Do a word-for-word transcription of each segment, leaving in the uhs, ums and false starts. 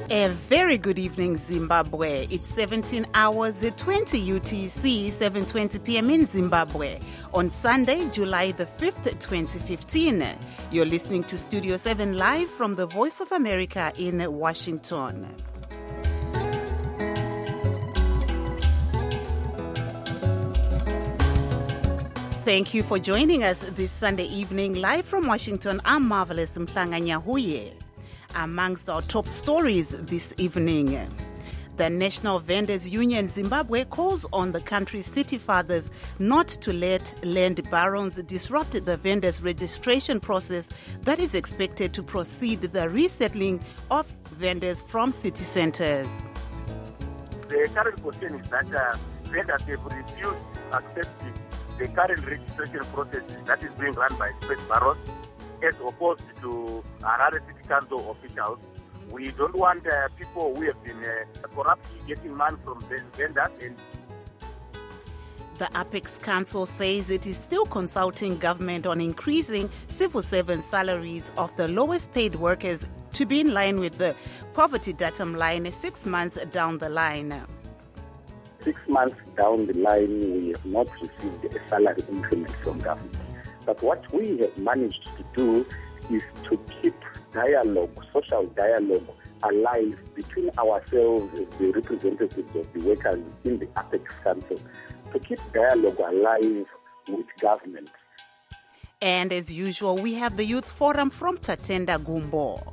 A very good evening, Zimbabwe. It's seventeen hours, twenty U T C, seven twenty p.m. in Zimbabwe on Sunday, July the fifth, twenty fifteen. You're listening to Studio seven live from the Voice of America in Washington. Thank you for joining us this Sunday evening live from Washington. I'm Marvelous Mhlanga-Nyahuye. Amongst our top stories this evening, the National Vendors Union Zimbabwe calls on the country's city fathers not to let land barons disrupt the vendors' registration process that is expected to precede the resettling of vendors from city centers. The current position is that uh, vendors have refused to accept the current registration process that is being run by space barons, as opposed to Harare City Council officials. We don't want uh, people who have been uh, corruptly getting money from the vendors. And the Apex Council says it is still consulting government on increasing civil servant salaries of the lowest paid workers to be in line with the poverty datum line six months down the line. Six months down the line, we have not received a salary increment from government. But what we have managed to do is to keep dialogue, social dialogue, alive between ourselves as the representatives of the workers in the Apex Council, to keep dialogue alive with government. And as usual, we have the Youth Forum from Tatenda Gumbo.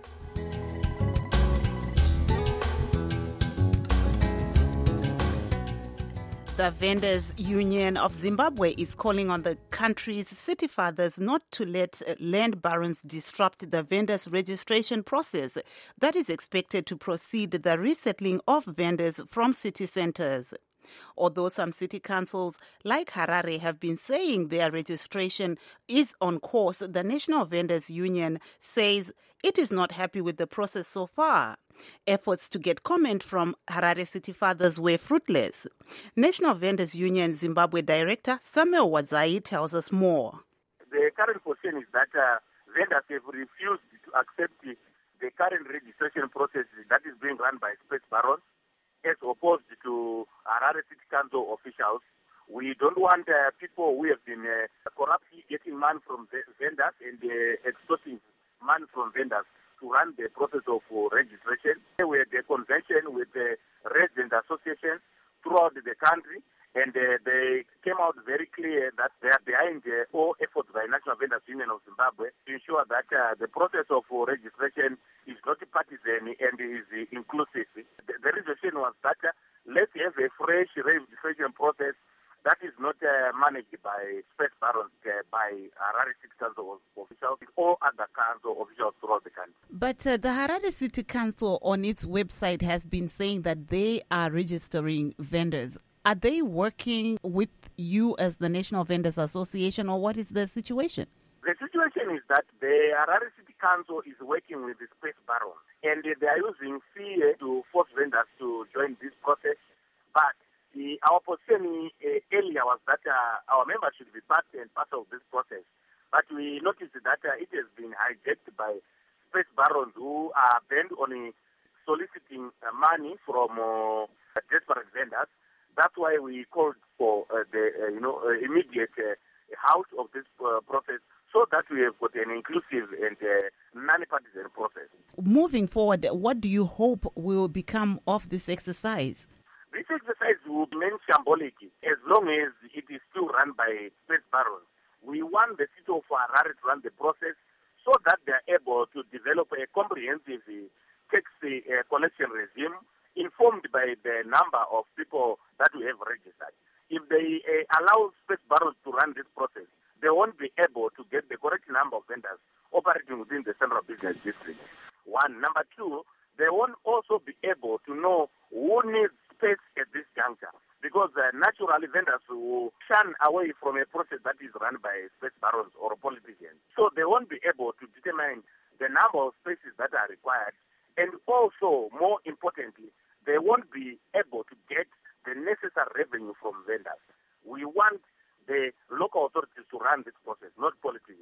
The Vendors Union of Zimbabwe is calling on the country's city fathers not to let land barons disrupt the vendors' registration process that is expected to precede the resettling of vendors from city centers. Although some city councils like Harare have been saying their registration is on course, the National Vendors Union says it is not happy with the process so far. Efforts to get comment from Harare city fathers were fruitless. National Vendors Union Zimbabwe Director Samuel Wadzai tells us more. The current position is that uh, vendors have refused to accept the, the current registration process that is being run by space barons, as opposed to Harare City Council officials. We don't want uh, people who have been uh, corruptly getting money from the vendors and uh, extorting money from vendors to run the process of uh, registration. We had a convention with the resident associations throughout the country, and uh, they came out very clear that they are behind uh, all efforts by National Vendors Union of Zimbabwe to ensure that uh, the process of uh, registration is not partisan and is uh, inclusive. The, the resolution was that uh, let's have a fresh registration process that is not uh, managed by space barons, uh, by Harare City Council officials or other council officials throughout the country. But uh, the Harare City Council on its website has been saying that they are registering vendors. Are they working with you as the National Vendors Association, or what is the situation? The situation is that the Harare City Council is working with the space barons, and they are using fear to force vendors to join this process. But the, our position uh, earlier was that uh, our members should be part and parcel of this process. But we noticed that uh, it has been hijacked by space barons who are bent on uh, soliciting uh, money from uh, desperate vendors. That's why we called for uh, the uh, you know uh, immediate uh, out of this uh, process, so that we have got an inclusive and uh, non-partisan process. Moving forward, what do you hope will become of this exercise? This exercise will remain symbolic as long as it is still run by space barons. We want the city of Harare to run the process so that they are able to develop a comprehensive tax uh, collection regime informed by the number of people that we have registered. If they uh, allow space barons to run this process, they won't be able to get the correct number of vendors operating within the central business district. One. Number two, they won't also be able to know who needs space at this juncture, because uh, naturally vendors will shun away from a process that is run by space barons or politicians. So they won't be able to determine the number of spaces that are required, and also, more importantly, they won't be able to get the necessary revenue from vendors. We want the local authorities to run this process, not politicians.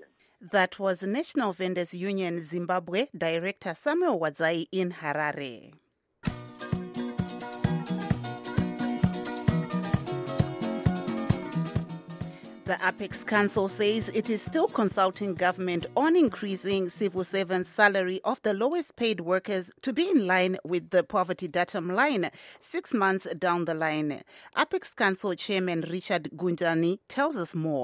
That was National Vendors Union Zimbabwe Director Samuel Wadzai in Harare. The Apex Council says it is still consulting government on increasing civil servants' salary of the lowest paid workers to be in line with the poverty datum line six months down the line. Apex Council Chairman Richard Gundani tells us more.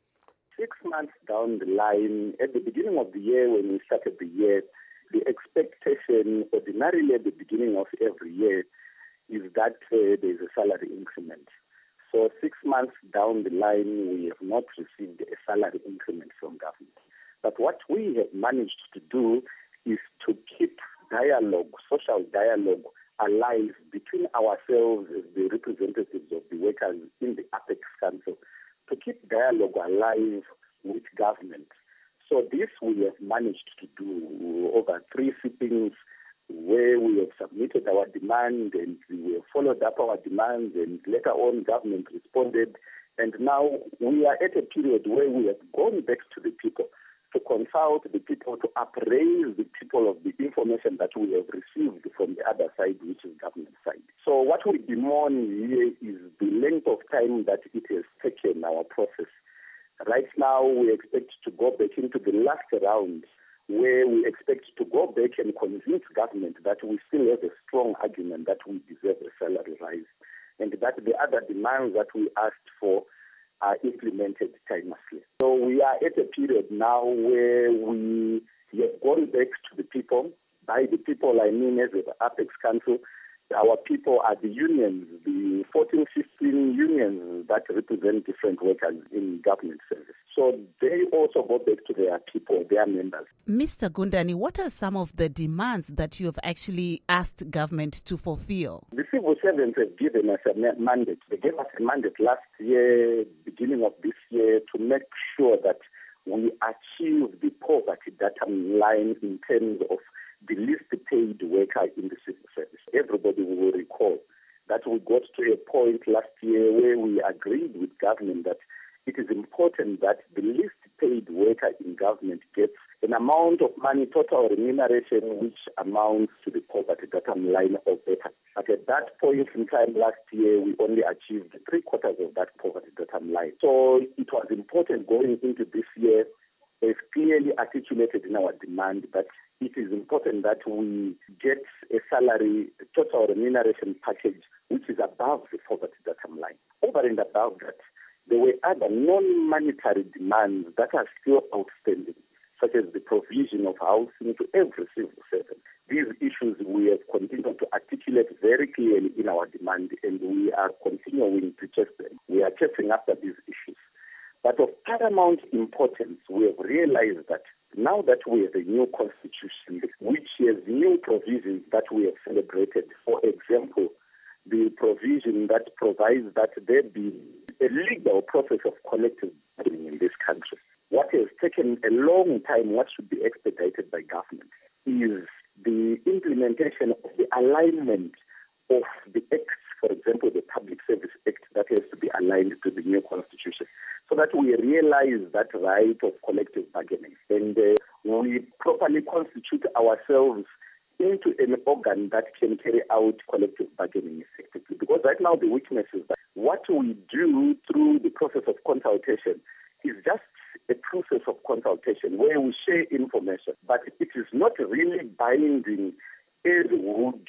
Six months down the line, at the beginning of the year when we started the year, the expectation ordinarily at the beginning of every year is that uh, there is a salary increment. So six months down the line, we have not received a salary increment from government. But what we have managed to do is to keep dialogue, social dialogue, alive between ourselves as the representatives of the workers in the Apex Council, to keep dialogue alive with government. So this we have managed to do over three sittings where we have submitted our demand and we have followed up our demands, and later on government responded. And now we are at a period where we have gone back to the people to consult the people, to appraise the people of the information that we have received from the other side, which is government side. So what we bemoan here is the length of time that it has taken our process. Right now we expect to go back into the last round, where we expect to go back and convince government that we still have a strong argument that we deserve a salary rise, and that the other demands that we asked for are implemented timelessly. So we are at a period now where we have gone back to the people. By the people, I mean as the Apex Council. Our people are the unions, the fourteen, fifteen unions that represent different workers in government service. So they also go back to their people, their members. Mister Gundani, what are some of the demands that you have actually asked government to fulfill? The civil servants have given us a mandate. They gave us a mandate last year, beginning of this year, to make sure that we achieve the poverty datum line in terms of the least paid worker in the civil service. Everybody will recall that we got to a point last year where we agreed with government that it is important that the least paid worker in government gets an amount of money, total remuneration, which amounts to the poverty datum line or better. But at that point in time last year, we only achieved three quarters of that poverty datum line. So it was important going into this year, as clearly articulated in our demand, that it is important that we get a salary, total remuneration package, which is above the poverty datum line. Over and above that, there were other non-monetary demands that are still outstanding, such as the provision of housing to every civil servant. These issues we have continued to articulate very clearly in our demand, and we are continuing to chase them. We are chasing after these issues. But of paramount importance, we have realized that now that we have a new constitution, which has new provisions that we have celebrated, for example, the provision that provides that there be a legal process of collective bargaining in this country. What has taken a long time, what should be expedited by government, is the implementation of the alignment of the acts, for example, the Public Service Act, that has to be aligned to the new constitution, so that we realize that right of collective bargaining and uh, we properly constitute ourselves into an organ that can carry out collective bargaining effectively. Because right now the weakness is that what we do through the process of consultation is just a process of consultation where we share information, but it is not really binding as would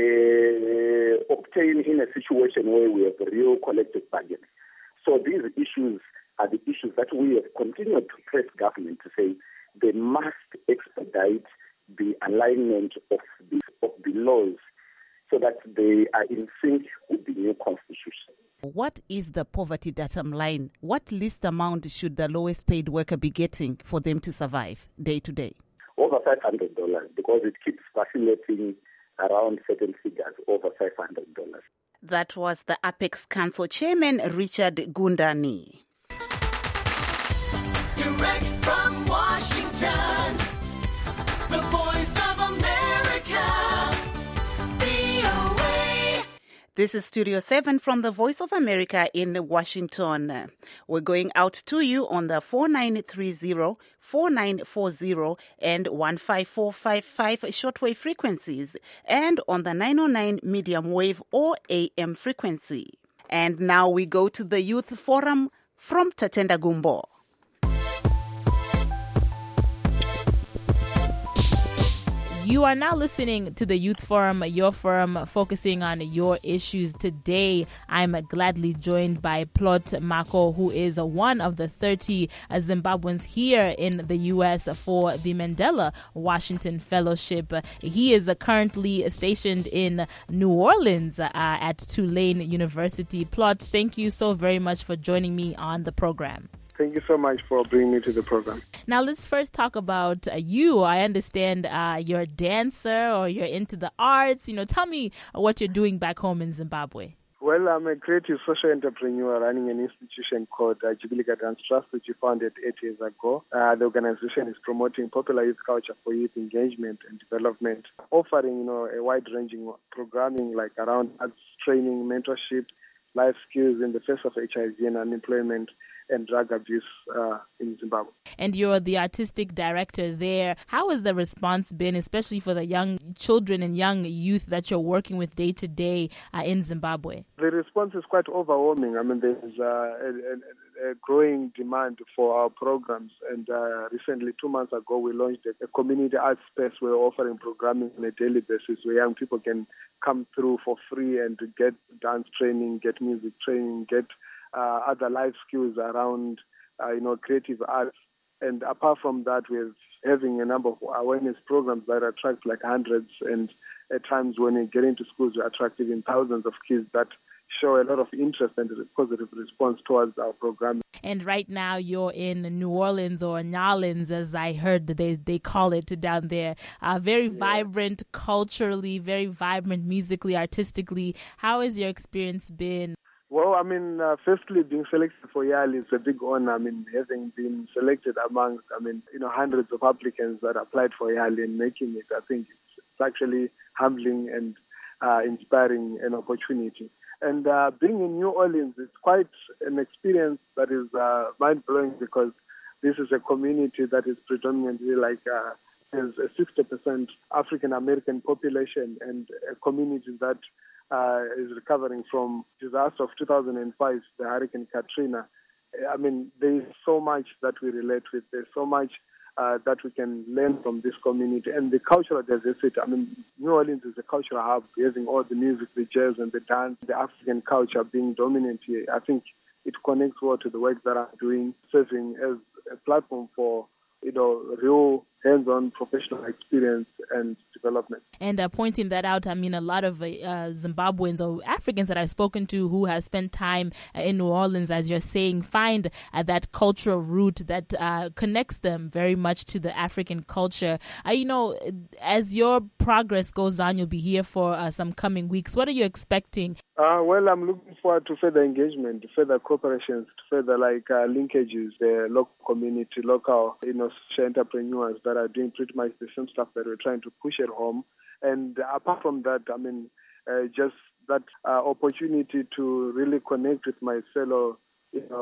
uh, obtain in a situation where we have real collective bargaining. So these issues are the issues that we have continued to press government to say they must expedite the alignment of the, of the laws so that they are in sync with the new constitution. What is the poverty datum line? What least amount should the lowest paid worker be getting for them to survive day to day? Over five hundred dollars, because it keeps vacillating around certain figures, over five hundred dollars. That was the Apex Council Chairman, Richard Gundani. Direct from Washington, the Voice of America, V O A. This is Studio seven from the Voice of America in Washington. We're going out to you on the four nine three zero, four nine four zero and one five four five five shortwave frequencies, and on the nine oh nine medium wave or A M frequency. And now we go to the Youth Forum from Tatenda Gumbo. You are now listening to the Youth Forum, your forum focusing on your issues. Today, I'm gladly joined by Plot Mako, who is one of the thirty Zimbabweans here in the U S for the Mandela Washington Fellowship. He is currently stationed in New Orleans uh, at Tulane University. Plot, thank you so very much for joining me on the program. Thank you so much for bringing me to the program. Now, let's first talk about uh, you. I understand uh, you're a dancer or you're into the arts. You know, tell me what you're doing back home in Zimbabwe. Well, I'm a creative social entrepreneur running an institution called uh, Jubilee Dance Trust, which we founded eight years ago. Uh, the organization is promoting popular youth culture for youth engagement and development, offering, you know, a wide-ranging programming like around arts training, mentorship, life skills in the face of H I V and unemployment and drug abuse uh, in Zimbabwe. And you're the artistic director there. How has the response been, especially for the young children and young youth that you're working with day to day uh, in Zimbabwe? The response is quite overwhelming. I mean, there's uh, a, a, a growing demand for our programs. And uh, recently, two months ago, we launched a, a community arts space. We're offering programming on a daily basis where young people can come through for free and to get dance training, get music training, get Uh, other life skills around, uh, you know, creative arts. And apart from that, we're having a number of awareness programs that attract like hundreds, and at times when we get into schools, we're attracting thousands of kids that show a lot of interest and a positive response towards our program. And right now you're in New Orleans, or Nolans, as I heard they, they call it down there. Uh, very yeah. vibrant culturally, very vibrant musically, artistically. How has your experience been? Well, I mean, uh, firstly, being selected for YALI is a big honor. I mean, having been selected amongst, I mean, you know, hundreds of applicants that applied for YALI and making it, I think it's, it's actually humbling and uh, inspiring an opportunity. And uh, being in New Orleans, it's quite an experience that is uh, mind-blowing, because this is a community that is predominantly like uh, has a sixty percent African-American population, and a community that Uh, is recovering from disaster of two thousand five, the Hurricane Katrina. I mean, there is so much that we relate with. There's so much uh, that we can learn from this community. And the cultural diversity, I mean, New Orleans is a cultural hub, having all the music, the jazz and the dance, the African culture being dominant here. I think it connects well to the work that I'm doing, serving as a platform for, you know, real hands-on professional experience and development. And uh, pointing that out, I mean, a lot of uh, Zimbabweans or Africans that I've spoken to who have spent time uh, in New Orleans, as you're saying, find uh, that cultural root that uh, connects them very much to the African culture. Uh, you know, as your progress goes on, you'll be here for uh, some coming weeks. What are you expecting? Uh, well, I'm looking forward to further engagement, to further cooperations, to further like uh, linkages, the local community, local, you know, social entrepreneurs that are doing pretty much the same stuff that we're trying to push at home. And apart from that, I mean, uh, just that uh, opportunity to really connect with my fellow, you know,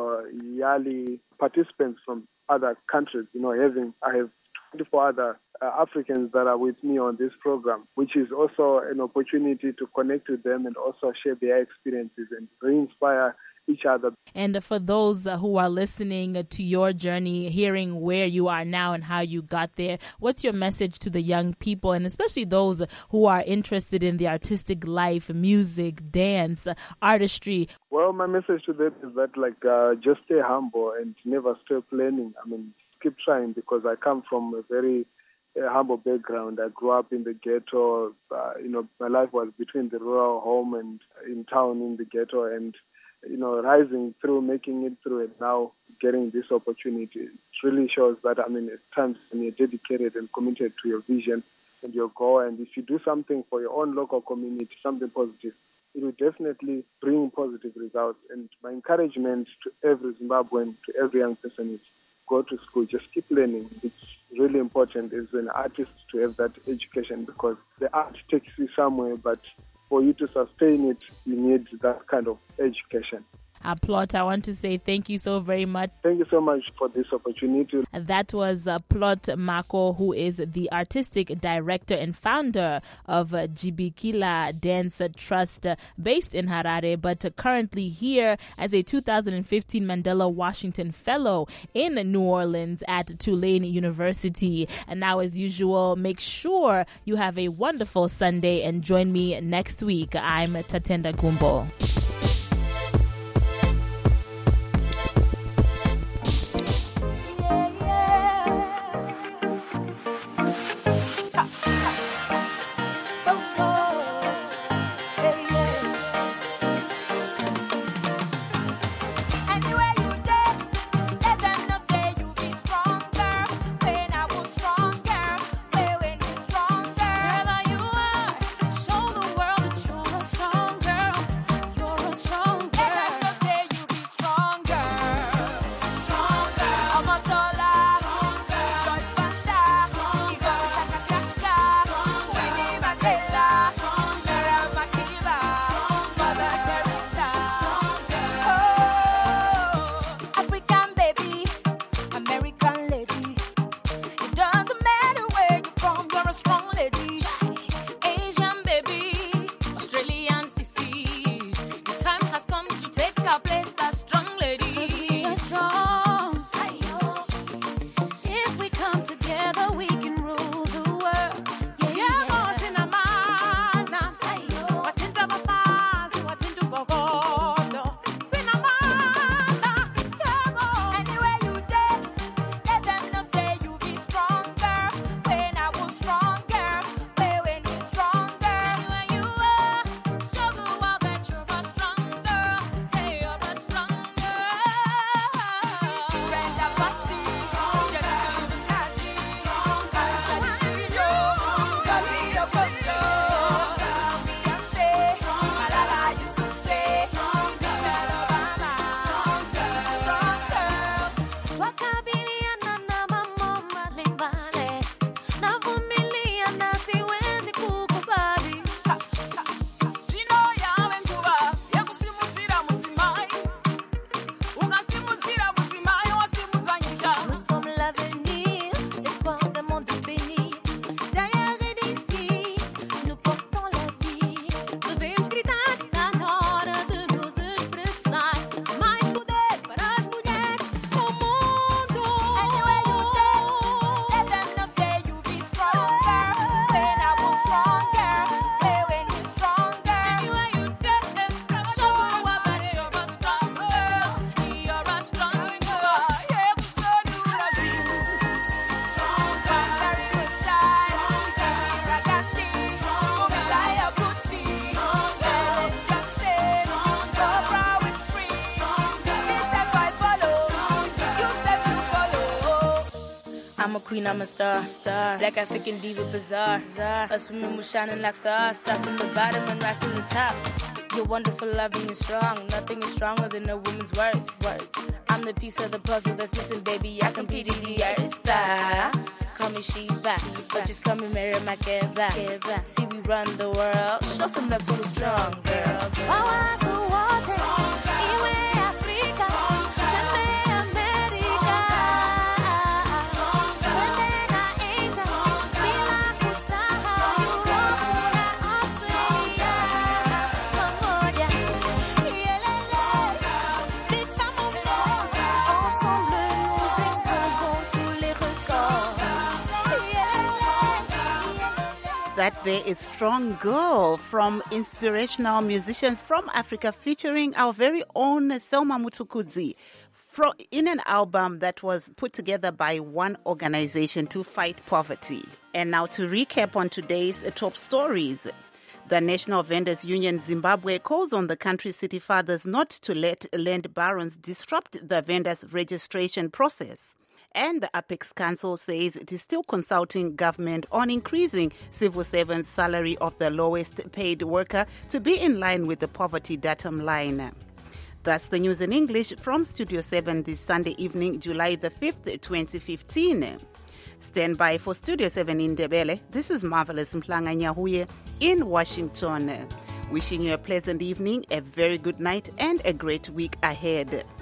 YALI participants from other countries. You know, having I have twenty-four other uh, Africans that are with me on this program, which is also an opportunity to connect with them and also share their experiences and re-inspire each other. And for those uh, who are listening to your journey, hearing where you are now and how you got there, what's your message to the young people, and especially those who are interested in the artistic life, music, dance, artistry? Well, my message to them is that, like, uh, just stay humble and never stop learning. I mean, keep trying, because I come from a very uh, humble background. I grew up in the ghetto. Uh, you know, my life was between the rural home and in town in the ghetto, and you know, rising through, making it through, and now getting this opportunity. It really shows that, I mean, at times when you're dedicated and committed to your vision and your goal, and if you do something for your own local community, something positive, it will definitely bring positive results. And my encouragement to every Zimbabwean, to every young person is go to school, just keep learning. It's really important as an artist to have that education, because the art takes you somewhere, but for you to sustain it, you need that kind of education. Uh, Plot, I want to say thank you so very much. Thank you so much for this opportunity. That was uh, Plot Mako, who is the artistic director and founder of uh, Jibikila Dance Trust, uh, based in Harare, but uh, currently here as a two thousand fifteen Mandela Washington Fellow in New Orleans at Tulane University. And now, as usual, make sure you have a wonderful Sunday and join me next week. I'm Tatenda Gumbo. I'm a queen, I'm a star, star. Black African diva, bizarre, bizarre. Us women, we're shining like stars. Start from the bottom and rise to the top. You're wonderful, loving, and strong. Nothing is stronger than a woman's worth. worth. I'm the piece of the puzzle that's missing, baby. I compete in the earth. Ah, call me Sheba, but just come and marry my Keba. See, we run the world. Show some love to a strong girl. Power to water, Iwe Africa, Tende America, Tende na Asia, bila kusahau Europe na Australia. Pamoja, yelele, vite à mon frère, ensemble nous explosons tous les records. That there is Strong Girl from inspirational musicians from Africa featuring our very own Selma Mutukudzi from, in an album that was put together by one organization to fight poverty. And now to recap on today's top stories. The National Vendors Union Zimbabwe calls on the country's city fathers not to let land barons disrupt the vendors' registration process. And the Apex Council says it is still consulting government on increasing civil servants' salary of the lowest paid worker to be in line with the poverty datum line. That's the news in English from Studio seven this Sunday evening, July the fifth, twenty fifteen. Stand by for Studio seven in Ndebele. This is Marvelous Mhlanga Nyahuye in Washington. Wishing you a pleasant evening, a very good night, and a great week ahead.